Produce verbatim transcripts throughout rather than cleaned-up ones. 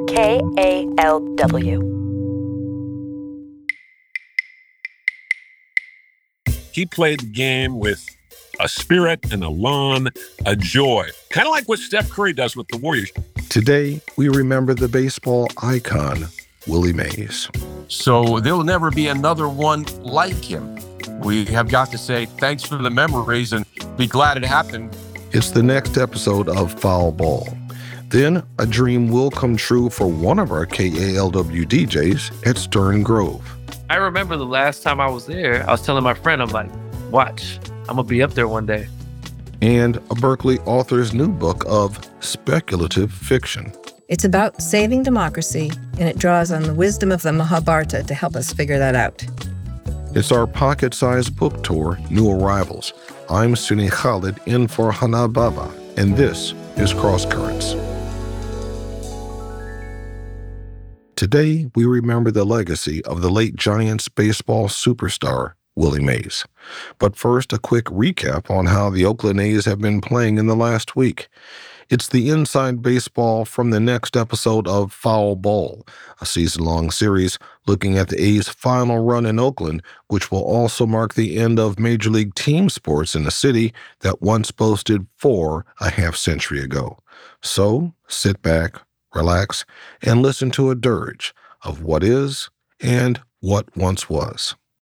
K A L W. He played the game with a spirit and a lawn, a joy. Kind of like what Steph Curry does with the Warriors. Today, we remember the baseball icon, Willie Mays. So there'll never be another one like him. We have got to say thanks for the memories and be glad it happened. It's the next episode of Foul Ball. Then, a dream will come true for one of our K A L W D Js at Stern Grove. I remember the last time I was there, I was telling my friend, I'm like, watch, I'm going to be up there one day. And a Berkeley author's new book of speculative fiction. It's about saving democracy, and it draws on the wisdom of the Mahabharata to help us figure that out. It's our pocket-sized book tour, New Arrivals. I'm Sunny Khalid in for Hana Baba, and this is Cross Currents. Today, we remember the legacy of the late Giants baseball superstar, Willie Mays. But first, a quick recap on how the Oakland A's have been playing in the last week. It's the inside baseball from the next episode of Foul Ball, a season-long series looking at the A's final run in Oakland, which will also mark the end of Major League team sports in a city that once boasted four a half century ago. So, sit back, relax, and listen to a dirge of what is and what once was.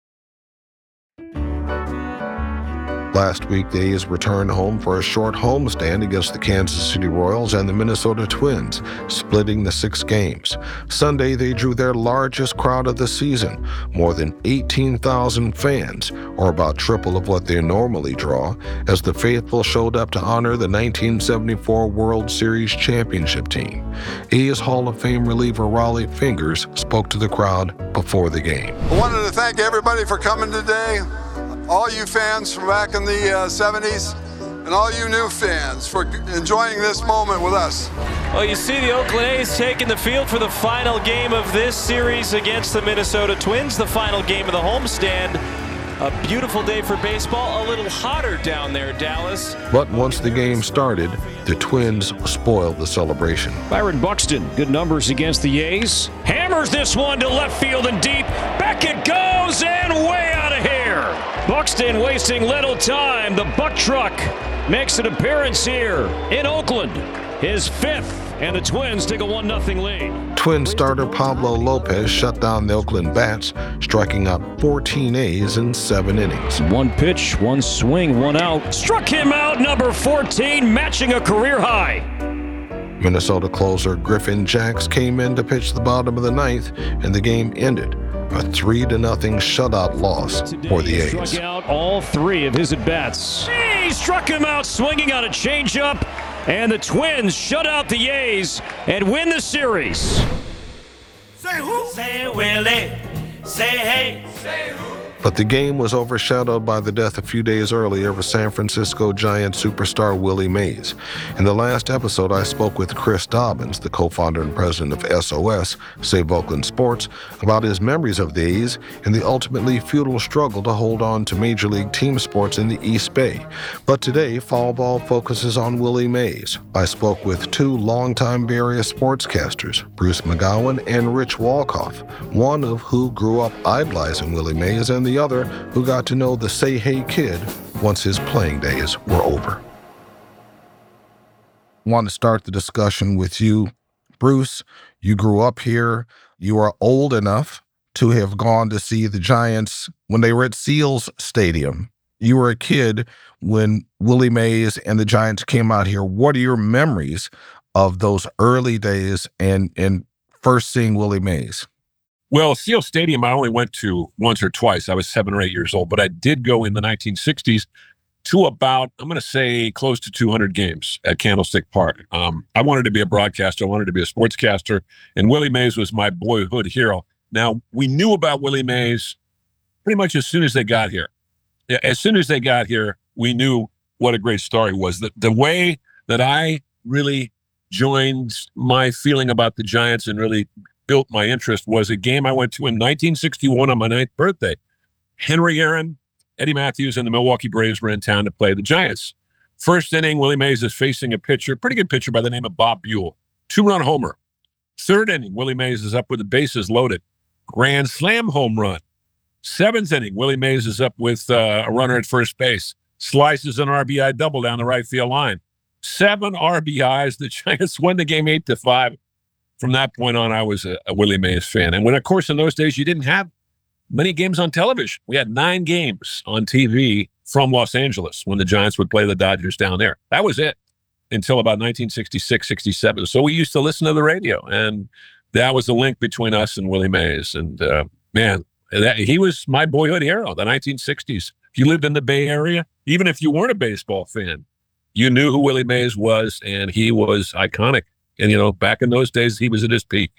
Last week, the A's returned home for a short homestand against the Kansas City Royals and the Minnesota Twins, splitting the six games. Sunday, they drew their largest crowd of the season, more than eighteen thousand fans, or about triple of what they normally draw, as the faithful showed up to honor the nineteen seventy-four World Series championship team. A's Hall of Fame reliever Raleigh Fingers spoke to the crowd before the game. I wanted to thank everybody for coming today. All you fans from back in the uh, seventies, and all you new fans for enjoying this moment with us. Well, you see the Oakland A's taking the field for the final game of this series against the Minnesota Twins, the final game of the homestand. A beautiful day for baseball, a little hotter down there, Dallas. But once the game started, the Twins spoiled the celebration. Byron Buxton, good numbers against the A's. Hammers this one to left field and deep. Back it goes and way out of here. Buxton wasting little time. The Buck Truck makes an appearance here in Oakland. His fifth, and the Twins take a one nothing lead. Twin starter Pablo Lopez shut down the Oakland Bats, striking out fourteen A's in seven innings. One pitch, one swing, one out. Struck him out, number fourteen, matching a career high. Minnesota closer Griffin Jacks came in to pitch the bottom of the ninth, and the game ended. A three to nothing shutout loss for the A's. Struck out all three of his at-bats. He struck him out swinging on a changeup, and the Twins shut out the A's and win the series. Say who? Say Willie. Say hey. Say who? But the game was overshadowed by the death a few days earlier of San Francisco Giants superstar Willie Mays. In the last episode, I spoke with Chris Dobbins, the co-founder and president of S O S, Save Oakland Sports, about his memories of the A's and the ultimately futile struggle to hold on to Major League team sports in the East Bay. But today, Foul Ball focuses on Willie Mays. I spoke with two longtime Bay Area sportscasters, Bruce McGowan and Rich Walkoff, one of who grew up idolizing Willie Mays and the the other who got to know the Say Hey Kid once his playing days were over. I want to start the discussion with you, Bruce. You grew up here. You are old enough to have gone to see the Giants when they were at Seals Stadium. You were a kid when Willie Mays and the Giants came out here. What are your memories of those early days and, and first seeing Willie Mays? Well, Seal Stadium, I only went to once or twice. I was seven or eight years old, but I did go in the nineteen sixties to about, I'm going to say, close to two hundred games at Candlestick Park. Um, I wanted to be a broadcaster. I wanted to be a sportscaster, and Willie Mays was my boyhood hero. Now, we knew about Willie Mays pretty much as soon as they got here. As soon as they got here, we knew what a great star he was. The, the way that I really joined my feeling about the Giants and really built my interest was a game I went to in nineteen sixty-one on my ninth birthday. Henry Aaron, Eddie Matthews, and the Milwaukee Braves were in town to play the Giants. First inning, Willie Mays is facing a pitcher, pretty good pitcher by the name of Bob Buell. Two-run homer. Third inning, Willie Mays is up with the bases loaded. Grand slam home run. Seventh inning, Willie Mays is up with uh, a runner at first base. Slices an R B I double down the right field line. Seven R B Is. The Giants won the game eight to five. From that point on, I was a, a Willie Mays fan. And when, of course, in those days, you didn't have many games on television. We had nine games on T V from Los Angeles when the Giants would play the Dodgers down there. That was it until about nineteen sixty-six, sixty-seven. So we used to listen to the radio, and that was the link between us and Willie Mays. And, uh, man, that, he was my boyhood hero, the nineteen sixties. If you lived in the Bay Area, even if you weren't a baseball fan, you knew who Willie Mays was, and he was iconic. And, you know, back in those days, he was at his peak.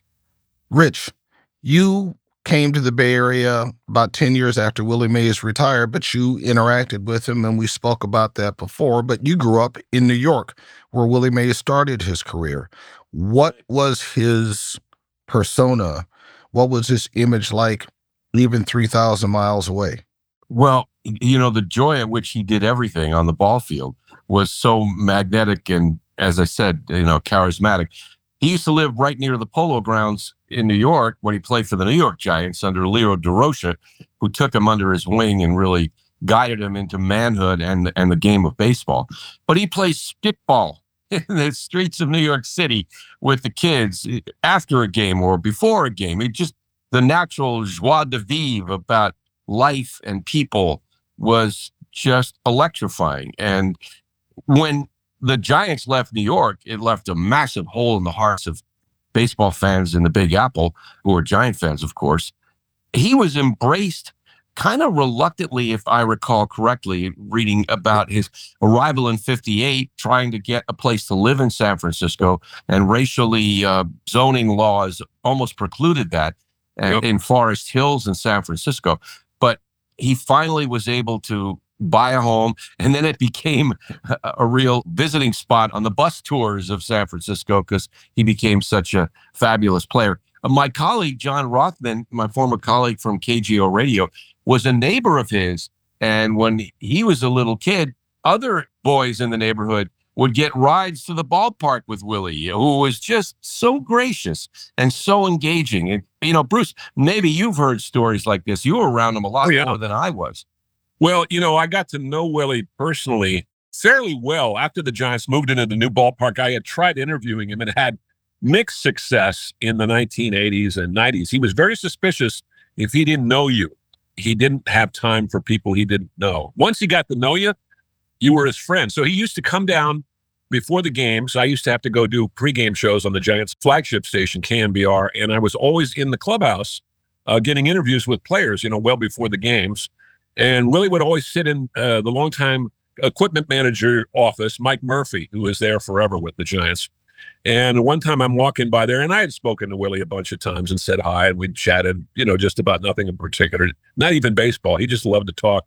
Rich, you came to the Bay Area about ten years after Willie Mays retired, but you interacted with him, and we spoke about that before. But you grew up in New York, where Willie Mays started his career. What was his persona? What was his image like, even three thousand miles away? Well, you know, the joy at which he did everything on the ball field was so magnetic and, as I said, you know, charismatic. He used to live right near the Polo Grounds in New York when he played for the New York Giants under Leo DeRocha, who took him under his wing and really guided him into manhood and, and the game of baseball. But he plays stickball in the streets of New York City with the kids after a game or before a game. It just, the natural joie de vivre about life and people was just electrifying. And when the Giants left New York, it left a massive hole in the hearts of baseball fans in the Big Apple, who are Giant fans, of course. He was embraced kind of reluctantly, if I recall correctly, reading about his arrival in fifty-eight, trying to get a place to live in San Francisco, and racially uh, zoning laws almost precluded that yep. in Forest Hills in San Francisco. But he finally was able to buy a home, and then it became a, a real visiting spot on the bus tours of San Francisco because he became such a fabulous player. Uh, my colleague, John Rothman, my former colleague from K G O Radio, was a neighbor of his. And when he was a little kid, other boys in the neighborhood would get rides to the ballpark with Willie, who was just so gracious and so engaging. And, you know, Bruce, maybe you've heard stories like this. You were around him a lot oh, yeah. more than I was. Well, you know, I got to know Willie personally fairly well. After the Giants moved into the new ballpark, I had tried interviewing him and had mixed success in the nineteen eighties and nineties. He was very suspicious if he didn't know you. He didn't have time for people he didn't know. Once he got to know you, you were his friend. So he used to come down before the games. I used to have to go do pregame shows on the Giants flagship station, K N B R, and I was always in the clubhouse uh, getting interviews with players, you know, well before the games. And Willie would always sit in uh, the longtime equipment manager office, Mike Murphy, who was there forever with the Giants. And one time I'm walking by there, and I had spoken to Willie a bunch of times and said hi, and we'd chatted, you know, just about nothing in particular, not even baseball. He just loved to talk.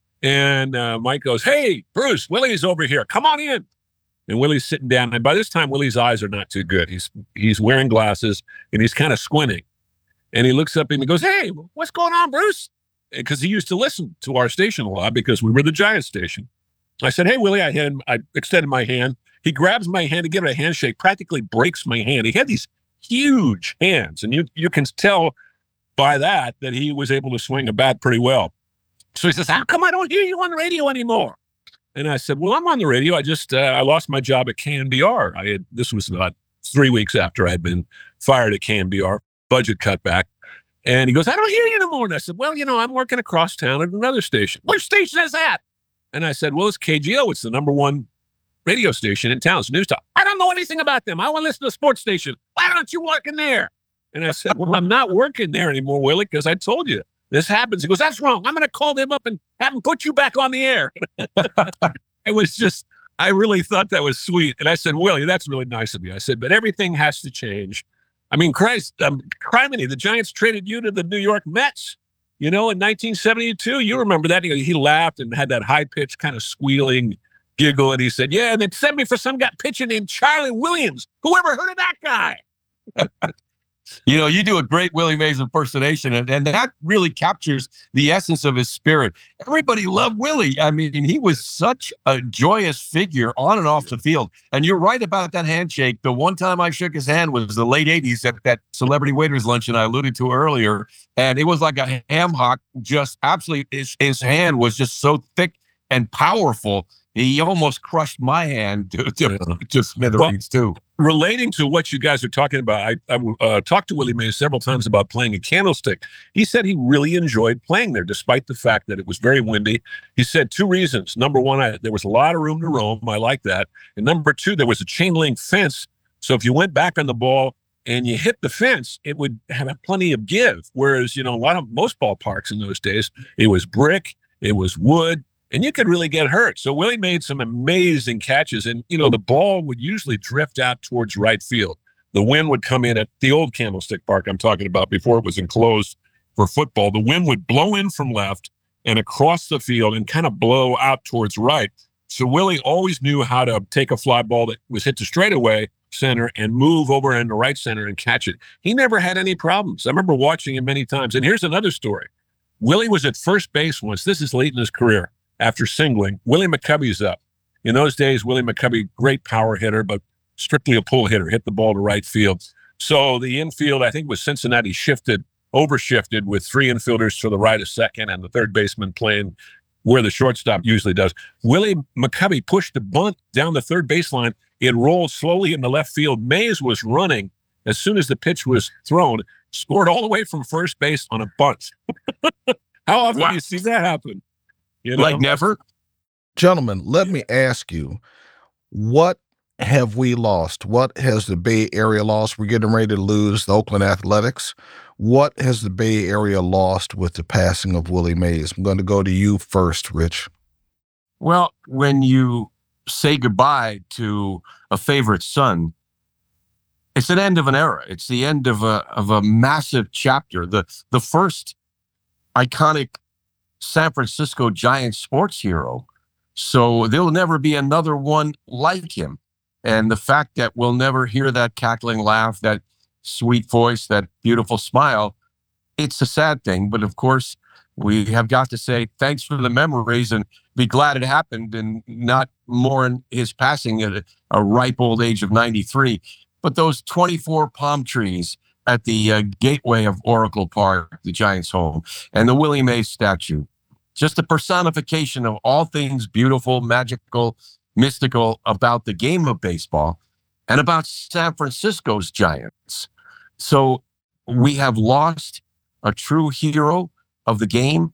And uh, Mike goes, "Hey, Bruce, Willie's over here. Come on in." And Willie's sitting down. And by this time, Willie's eyes are not too good. He's he's wearing glasses, and he's kind of squinting. And he looks up and he goes, "Hey, what's going on, Bruce?" Because he used to listen to our station a lot because we were the Giants station. I said, "Hey, Willie," I, had, I extended my hand. He grabs my hand to give it a handshake, practically breaks my hand. He had these huge hands, and you you can tell by that that he was able to swing a bat pretty well. So he says, "How come I don't hear you on the radio anymore?" And I said, "Well, I'm on the radio. I just, uh, I lost my job at K N B R. I had, this was about three weeks after I'd been fired at K N B R, budget cutback. And he goes, "I don't hear you anymore." And I said, "Well, you know, I'm working across town at another station." "Which station is that?" And I said, "Well, it's K G O. It's the number one radio station in town. It's News Talk." "I don't know anything about them. I want to listen to the sports station. Why aren't you working there?" And I said, "Well, I'm not working there anymore, Willie, because I told you this happens." He goes, "That's wrong. I'm going to call them up and have them put you back on the air." It was just, I really thought that was sweet. And I said, "Willie, that's really nice of you." I said, "But everything has to change. I mean, Christ, um, criminy, the Giants traded you to the New York Mets, you know, in nineteen seventy-two. You remember that?" He, he laughed and had that high-pitched kind of squealing giggle. And he said, "Yeah, and they sent me for some guy pitching named Charlie Williams. Whoever heard of that guy?" You know, you do a great Willie Mays impersonation, and, and that really captures the essence of his spirit. Everybody loved Willie. I mean, he was such a joyous figure on and off the field. And you're right about that handshake. The one time I shook his hand was the late eighties at that celebrity waiters luncheon I alluded to earlier. And it was like a ham hock, just absolutely, his, his hand was just so thick and powerful. He almost crushed my hand to, to, to smithereens, too. Relating to what you guys are talking about, I, I uh, talked to Willie Mays several times about playing at Candlestick. He said he really enjoyed playing there, despite the fact that it was very windy. He said two reasons. Number one, I, there was a lot of room to roam. I like that. And number two, there was a chain link fence. So if you went back on the ball and you hit the fence, it would have plenty of give. Whereas, you know, a lot of most ballparks in those days, it was brick, it was wood, and you could really get hurt. So Willie made some amazing catches. And, you know, the ball would usually drift out towards right field. The wind would come in at the old Candlestick Park I'm talking about before it was enclosed for football. The wind would blow in from left and across the field and kind of blow out towards right. So Willie always knew how to take a fly ball that was hit to straightaway center and move over into right center and catch it. He never had any problems. I remember watching him many times. And here's another story. Willie was at first base once. This is late in his career. After singling, Willie McCovey's up. In those days, Willie McCovey, great power hitter, but strictly a pull hitter, hit the ball to right field. So the infield, I think, was Cincinnati shifted, overshifted with three infielders to the right of second and the third baseman playing where the shortstop usually does. Willie McCovey pushed the bunt down the third baseline. It rolled slowly into left field. Mays was running as soon as the pitch was thrown, scored all the way from first base on a bunt. How often wow. do you see that happen? You know? Like never. Gentlemen, let me ask you, what have we lost? What has the Bay Area lost? We're getting ready to lose the Oakland Athletics. What has the Bay Area lost with the passing of Willie Mays? I'm going to go to you first, Rich. Well, when you say goodbye to a favorite son, it's an end of an era. It's the end of a of a massive chapter. The the first iconic San Francisco Giants sports hero. So there'll never be another one like him. And the fact that we'll never hear that cackling laugh, that sweet voice, that beautiful smile, it's a sad thing. But of course, we have got to say thanks for the memories and be glad it happened and not mourn his passing at a, a ripe old age of ninety-three. But those twenty-four palm trees at the uh, gateway of Oracle Park, the Giants' home, and the Willie Mays statue, just a personification of all things beautiful, magical, mystical about the game of baseball and about San Francisco's Giants. So we have lost a true hero of the game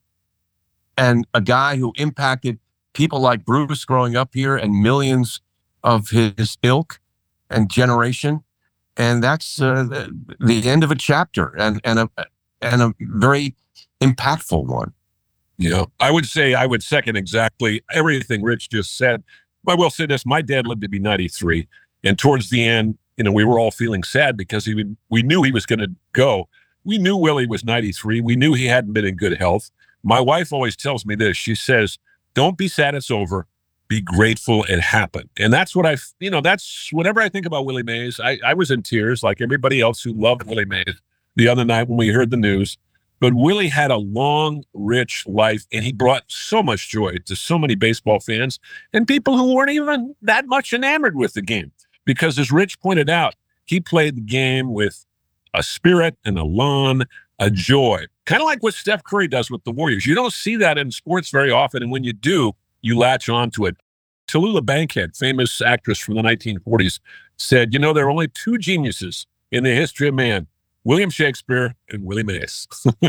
and a guy who impacted people like Bruce growing up here and millions of his ilk and generation. And that's uh, the, the end of a chapter and, and, a, and a very impactful one. Yeah, I would say I would second exactly everything Rich just said. I will say this, my dad lived to be ninety-three. And towards the end, you know, we were all feeling sad because he would, we knew he was going to go. We knew Willie was ninety-three. We knew he hadn't been in good health. My wife always tells me this. She says, don't be sad it's over. Be grateful it happened. And that's what I, you know, that's whenever I think about Willie Mays, I, I was in tears like everybody else who loved Willie Mays the other night when we heard the news. But Willie had a long, rich life, and he brought so much joy to so many baseball fans and people who weren't even that much enamored with the game. Because as Rich pointed out, he played the game with a spirit and a lawn, a joy. Kind of like what Steph Curry does with the Warriors. You don't see that in sports very often, and when you do, you latch onto it. Tallulah Bankhead, famous actress from the nineteen forties, said, you know, there are only two geniuses in the history of man, William Shakespeare and Willie Mays.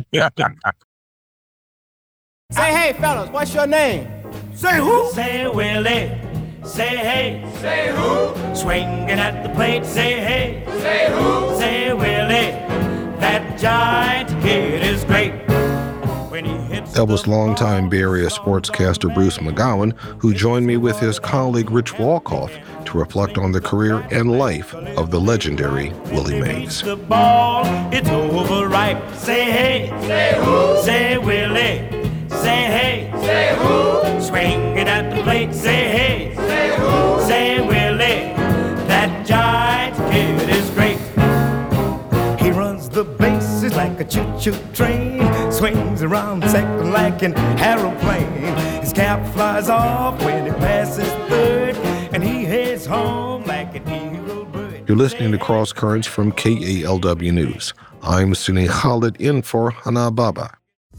Say hey, fellas, what's your name? Say who? Say Willie. Say hey. Say who? Swinging at the plate. Say hey. Say who? Say Willie. That giant kid is great. When he hits that was longtime Bay Area sportscaster Bruce McGowan, who joined me with his colleague Rich Walkoff to reflect on the career and life of the legendary Willie Mays. The ball, it's overripe. Say hey. Say who? Say Willie. Say hey. Say who? Swinging at the plate. Say hey. Say who? Say Willie. That giant kid is great. He runs choo-choo train. Swings around second like an aeroplane. His cap flies off when it passes third, and he heads home like an eagle bird. You're listening to Cross Currents from K A L W News. I'm Sunni Khalid in for Hana Baba.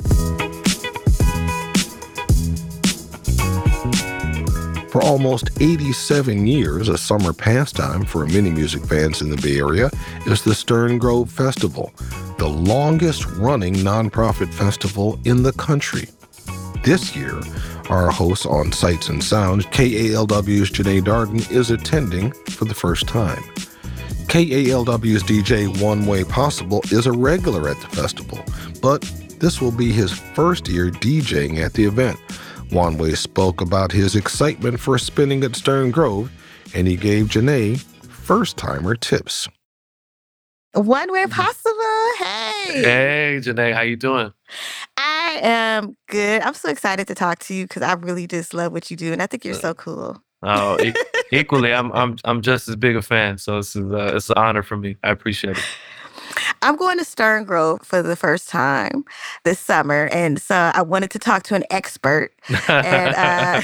For almost eighty-seven years, a summer pastime for many music fans in the Bay Area is the Stern Grove Festival, the longest-running nonprofit festival in the country. This year, our host on Sights and Sounds, K A L W's Janae Darden, is attending for the first time. K A L W's D J One Way Possible is a regular at the festival, but this will be his first year DJing at the event. One Way spoke about his excitement for spinning at Stern Grove, and he gave Janae first-timer tips. One Way Possible, hey! Hey, Janae, how you doing? I am good. I'm so excited to talk to you because I really just love what you do, and I think you're so cool. Oh, e- equally, I'm I'm I'm just as big a fan, so it's uh, it's an honor for me. I appreciate it. I'm going to Stern Grove for the first time this summer, and so I wanted to talk to an expert. And uh,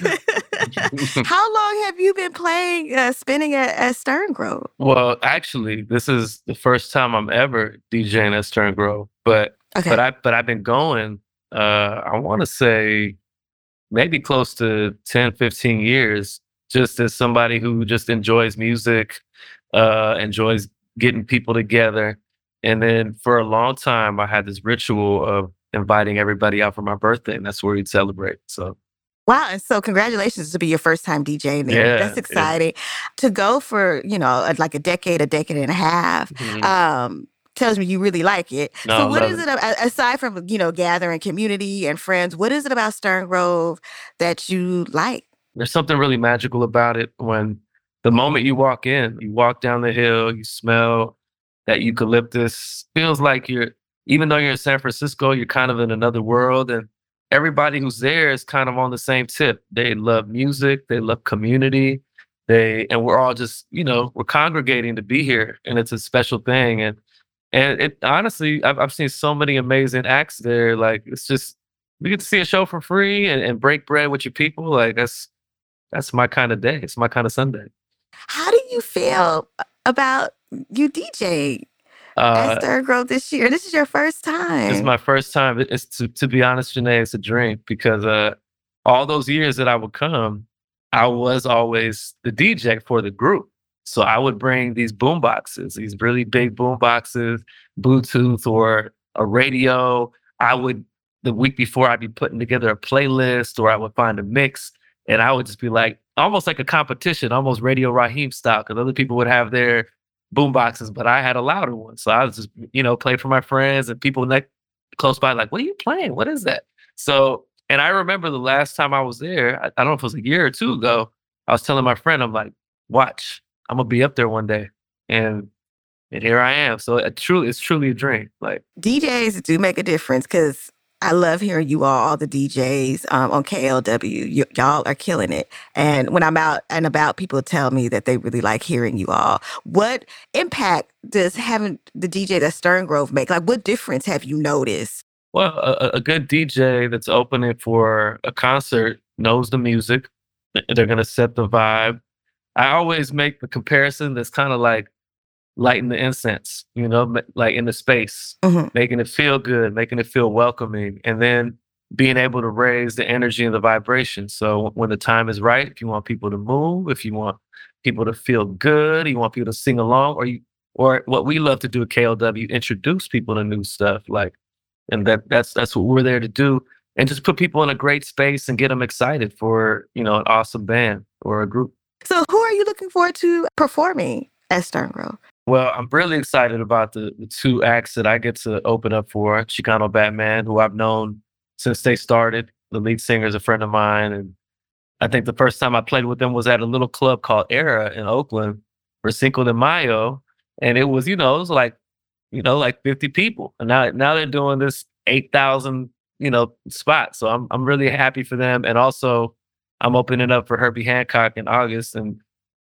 how long have you been playing, uh, spinning at, at Stern Grove? Well, actually, this is the first time I'm ever DJing at Stern Grove, but Okay. but I but I've been going. Uh, I want to say maybe close to ten, fifteen years, just as somebody who just enjoys music, uh, enjoys getting people together. And then for a long time, I had this ritual of inviting everybody out for my birthday, and that's where we'd celebrate. So, Wow. And so congratulations to be your first time DJing there. Yeah, That's yeah. exciting. To go for, you know, like a decade, a decade and a half, Mhm. um, tells me you really like it. No, so I what love is it. it, a- aside from, you know, gathering community and friends, what is it about Stern Grove that you like? there's something really magical about it when the moment you walk in, you walk down the hill, you smell that eucalyptus. Feels like you're, even though you're in San Francisco, you're kind of in another world. And everybody who's there is kind of on the same tip. They love music, they love community. They, and we're all just, you know, we're congregating to be here. And it's a special thing. And and it honestly, I've I've seen so many amazing acts there. Like it's just, we get to see a show for free and, and break bread with your people. Like that's that's my kind of day. It's my kind of Sunday. How do you feel about you DJing Uh, at Stern Grove this year? This is your first time. It's my first time. It- It's to, to be honest, Janae, it's a dream because uh, all those years that I would come, I was always the D J for the group. So I would bring these boom boxes, these really big boom boxes, Bluetooth or a radio. I would, the week before, I'd be putting together a playlist or I would find a mix and I would just be like, almost like a competition, almost Radio Raheem style, because other people would have their boom boxes, but I had a louder one. So I was just, you know, play for my friends and people next close by, like, what are you playing? What is that? So, and I remember the last time I was there, I, I don't know if it was a year or two ago, I was telling my friend, I'm like, watch, I'm gonna be up there one day. And and here I am. So it truly, it's truly a dream. Like D Js do make a difference because I love hearing you all, all the D Js um, on K L W. You, y'all are killing it. And when I'm out and about, people tell me that they really like hearing you all. What impact does having the D J at Stern Grove make? Like, what difference have you noticed? Well, a, a good D J that's opening for a concert knows the music. They're going to set the vibe. I always make the comparison that's kind of like lighting the incense, you know, ma- like in the space, Mhm. making it feel good, making it feel welcoming, and then being able to raise the energy and the vibration. So when the time is right, if you want people to move, if you want people to feel good, you want people to sing along, or you, or what we love to do at K L W, introduce people to new stuff, like. And that that's that's what we're there to do, and just put people in a great space and get them excited for, you know, an awesome band or a group. So, who are you looking forward to performing at Stern Grove? Well, I'm really excited about the, the two acts that I get to open up for. Chicano Batman, who I've known since they started. The lead singer is a friend of mine, and I think the first time I played with them was at a little club called Era in Oakland for Cinco de Mayo, and it was, you know, it was like. you know, like fifty people. And now, now they're doing this eight thousand, you know, spot. So I'm, I'm really happy for them. And also I'm opening up for Herbie Hancock in August. And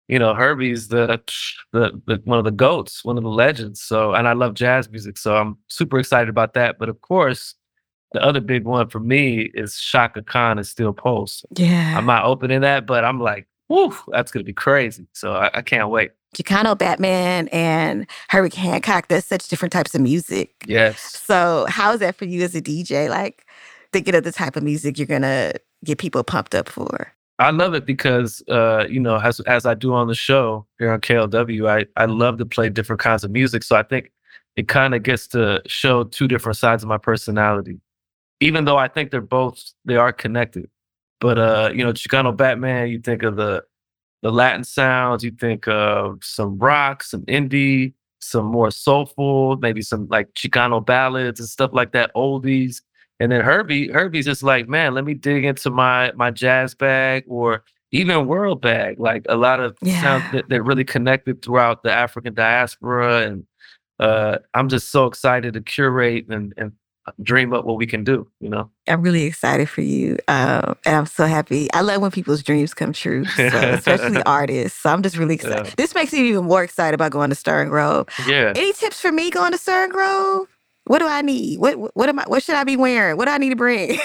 you know, Herbie's the, the the one of the GOATs, one of the legends. So, and I love jazz music, so I'm super excited about that. But of course, the other big one for me is Shaka Khan and Steel Pulse. Yeah. I'm not opening that, but I'm like, whew, that's gonna be crazy. So I, I can't wait. Chicano Batman and Herbie Hancock, they're such different types of music. Yes. So how is that for you as a D J? Like thinking of the type of music you're gonna get people pumped up for? I love it because, uh, you know, as as I do on the show here on K L W, I, I love to play different kinds of music. So I think it kind of gets to show two different sides of my personality, even though I think they're both, they are connected. But, uh, you know, Chicano Batman, you think of the the Latin sounds, you think of some rock, some indie, some more soulful, maybe some like Chicano ballads and stuff like that, oldies. And then Herbie, Herbie's just like, man, let me dig into my my jazz bag or even world bag, like a lot of Yeah. sounds that, that really connected throughout the African diaspora. And uh, I'm just so excited to curate and, and dream up what we can do, you know? I'm really excited for you. Um, and I'm so happy. I love when people's dreams come true, so, especially artists. So I'm just really excited. Yeah. This makes me even more excited about going to Stern Grove. Yeah. Any tips for me going to Stern Grove? What do I need? What what am I? What should I be wearing? What do I need to bring?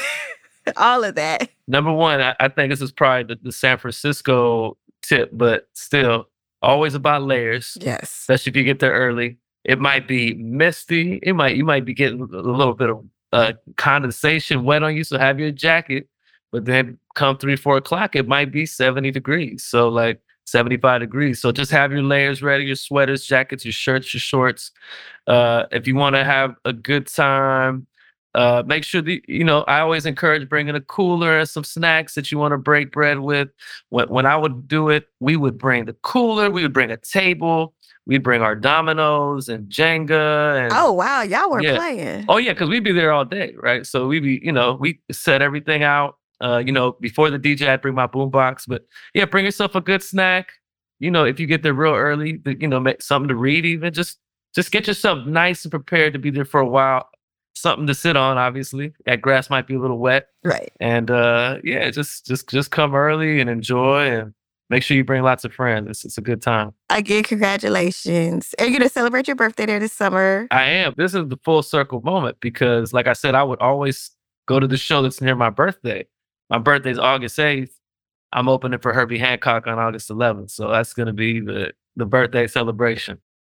All of that. Number one, I, I think this is probably the, the San Francisco tip, but still, always about layers. Yes. Especially if you get there early. It might be misty. It might you might be getting a little bit of uh, condensation wet on you, so have your jacket. But then come three, four o'clock, it might be seventy degrees. So like seventy-five degrees. So just have your layers ready, your sweaters, jackets, your shirts, your shorts. Uh, if you want to have a good time, uh, make sure that, you know, I always encourage bringing a cooler and some snacks that you want to break bread with. When, when I would do it, we would bring the cooler, we would bring a table, we'd bring our dominoes and Jenga. And, Oh, wow. Y'all were Yeah. playing. Oh, yeah, because we'd be there all day, right? So we'd be, you know, we set everything out. Uh, you know, before the D J, I'd bring my boombox. But yeah, bring yourself a good snack. You know, if you get there real early, th- you know, make something to read even. Just just get yourself nice and prepared to be there for a while. Something to sit on, obviously. That grass might be a little wet. Right. And uh, yeah, just just just come early and enjoy and make sure you bring lots of friends. It's, it's a good time. Again, congratulations. Are you going to celebrate your birthday there this summer? I am. This is the full circle moment because, like I said, I would always go to the show that's near my birthday. My birthday's August eighth. I'm opening for Herbie Hancock on August eleventh. So that's going to be the, the birthday celebration.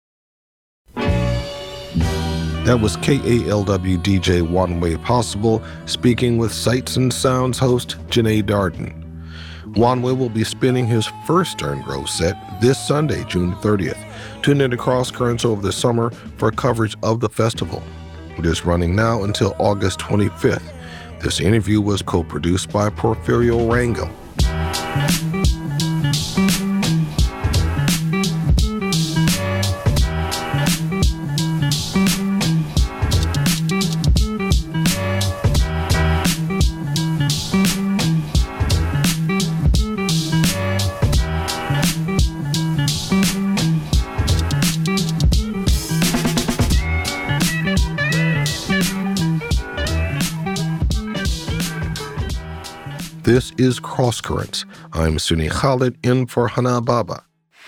That was K A L W D J One Way Possible speaking with Sights and Sounds host Janae Darden. One Way will be spinning his first Stern Grove set this Sunday, June thirtieth. Tune in to Cross Currents over the summer for coverage of the festival. It is running now until August twenty-fifth. This interview was co-produced by Porfirio Rangel. This is Cross Currents. I'm Sunny Khalid in for Hana Baba.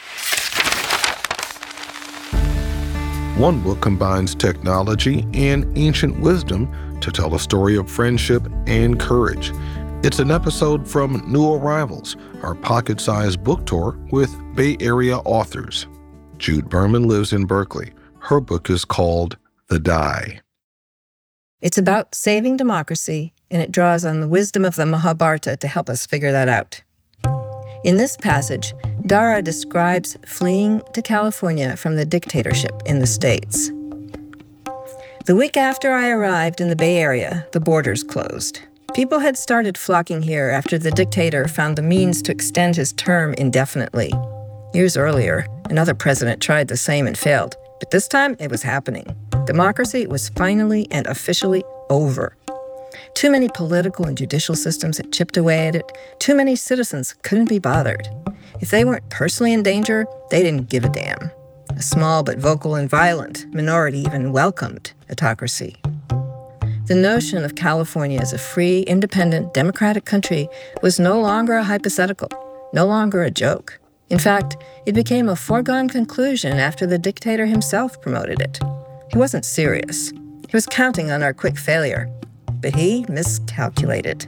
One book combines technology and ancient wisdom to tell a story of friendship and courage. It's an episode from New Arrivals, our pocket-sized book tour with Bay Area authors. Jude Berman lives in Berkeley. Her book is called The Die. It's about saving democracy, and it draws on the wisdom of the Mahabharata to help us figure that out. In this passage, Dara describes fleeing to California from the dictatorship in the States. The week after I arrived in the Bay Area, the borders closed. People had started flocking here after the dictator found the means to extend his term indefinitely. Years earlier, another president tried the same and failed, but this time it was happening. Democracy was finally and officially over. Too many political and judicial systems had chipped away at it. Too many citizens couldn't be bothered. If they weren't personally in danger, they didn't give a damn. A small but vocal and violent minority even welcomed autocracy. The notion of California as a free, independent, democratic country was no longer a hypothetical, no longer a joke. In fact, it became a foregone conclusion after the dictator himself promoted it. He wasn't serious. He was counting on our quick failure, but he miscalculated.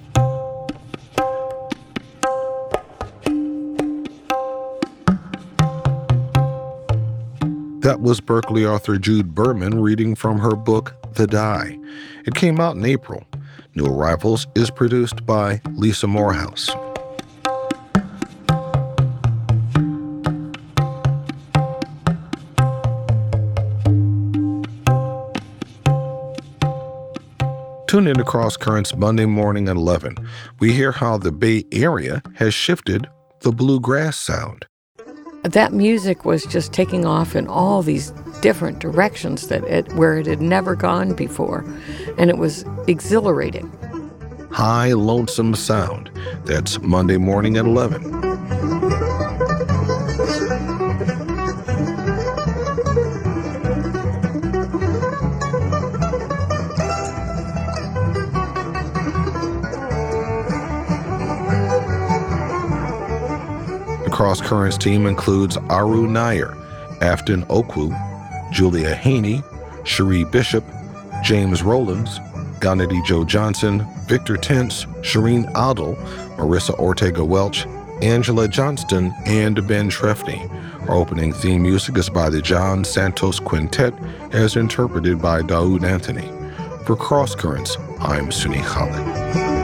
That was Berkeley author Jude Berman reading from her book, The Die. It came out in April. New Arrivals is produced by Lisa Morehouse. Tune in to Cross Currents Monday morning at eleven. We hear how the Bay Area has shifted the bluegrass sound. That music was just taking off in all these different directions that it, where it had never gone before, and it was exhilarating. High Lonesome Sound. That's Monday morning at eleven. Cross Currents team includes Aru Nair, Afton Okwu, Julia Haney, Cherie Bishop, James Rowlands, Ganadi Joe Johnson, Victor Tentz, Shireen Adel, Marissa Ortega-Welch, Angela Johnston, and Ben Trefny. Our opening theme music is by the John Santos Quintet as interpreted by Daoud Anthony. For Cross Currents, I'm Suni Khalid.